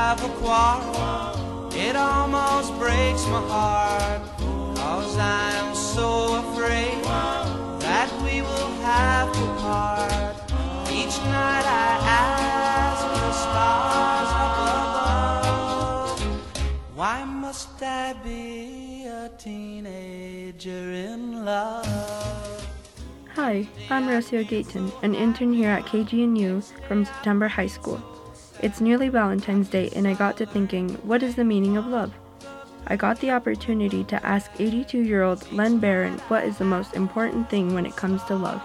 have a quarrel, it almost breaks my heart, 'cause I am so afraid that we will have to part. Each night I ask the stars up above, why must I be a teenager in love? Hi, I'm Rocio Gayton, an intern here at KGNU from September High School. It's nearly Valentine's Day, and I got to thinking, what is the meaning of love? I got the opportunity to ask 82-year-old Len Barron what is the most important thing when it comes to love.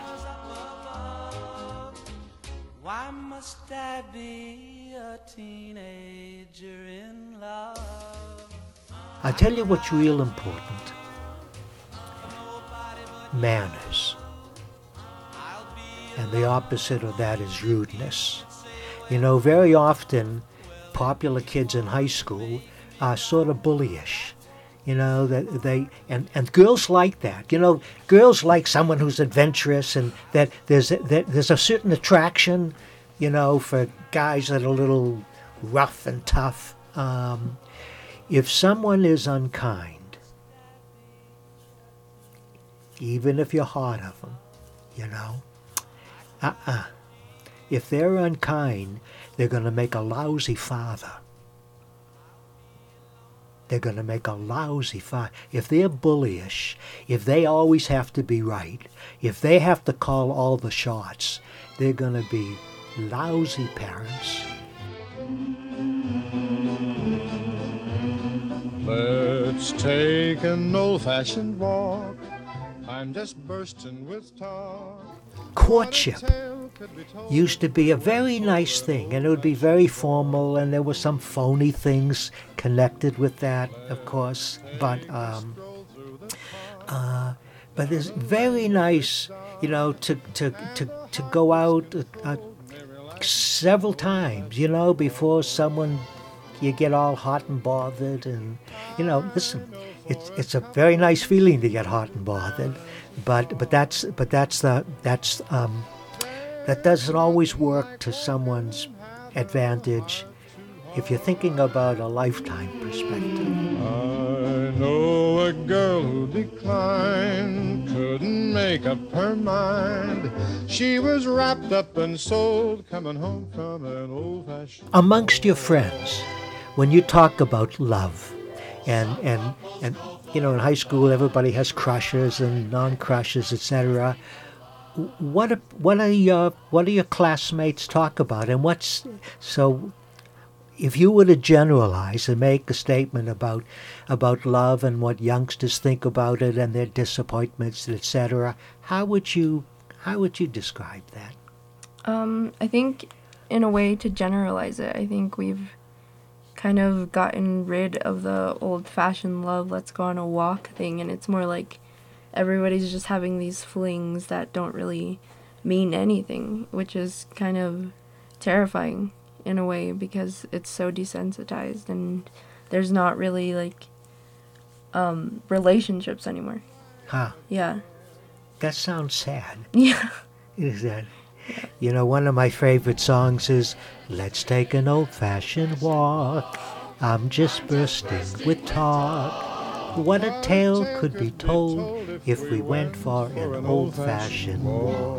Why must I be a teenager in love? I'll tell you what's real important. Manners. And the opposite of that is rudeness. You know, very often popular kids in high school are sort of bullyish. You know, that and girls like that. You know, girls like someone who's adventurous, and that there's a certain attraction, you know, for guys that are a little rough and tough. If someone is unkind, even if you're hard of them, you know, if they're unkind, they're going to make a lousy father. They're going to make a lousy father. If they're bullyish, if they always have to be right, if they have to call all the shots, they're going to be lousy parents. Let's take an old-fashioned walk. I'm just bursting with talk. Courtship used to be a very nice thing, and it would be very formal, and there were some phony things connected with that, of course. But it's very nice, you know, to go out several times, you know, before someone you get all hot and bothered, and you know, listen, it's a very nice feeling to get hot and bothered, but that doesn't always work to someone's advantage if you're thinking about a lifetime perspective. I know a girl who declined, couldn't make up her mind. She was wrapped up and sold, coming home from an old-fashioned... Amongst your friends, when you talk about love, and you know, in high school everybody has crushes and non-crushes, etc. What do your classmates talk about, and so? If you were to generalize and make a statement about love and what youngsters think about it and their disappointments, etc., how would you describe that? I think, in a way, to generalize it, I think we've kind of gotten rid of the old-fashioned love, let's go on a walk thing, and it's more like everybody's just having these flings that don't really mean anything, which is kind of terrifying in a way, because it's so desensitized and there's not really like relationships anymore. Huh. Yeah. That sounds sad. Yeah. Is that? Yeah. You know, one of my favorite songs is "Let's Take an Old-Fashioned Walk. I'm just bursting with talk. What a tale could be told if we went for an old-fashioned walk."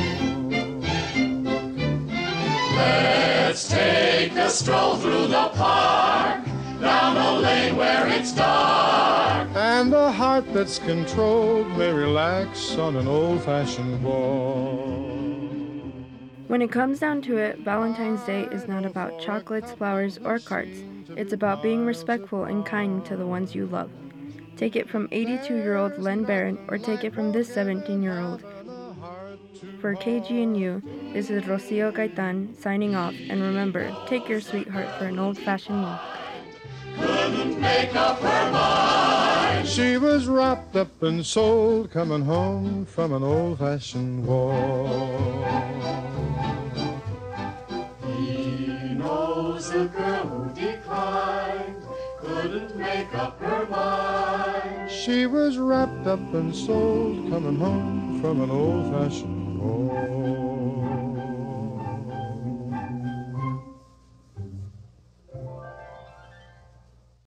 Let's take a stroll through the park, down a lane where it's dark. And the heart that's controlled may relax on an old-fashioned walk. When it comes down to it, Valentine's Day is not about chocolates, flowers, or cards. It's about being respectful and kind to the ones you love. Take it from 82-year-old Len Barron, or take it from this 17-year-old. For KGNU, this is Rocio Gaitan signing off, and remember, take your sweetheart for an old-fashioned walk. Couldn't make up her mind. She was wrapped up and sold, coming home from an old-fashioned walk. He knows a girl who declined, couldn't make up her mind. She was wrapped up and sold, coming home from an old-fashioned walk.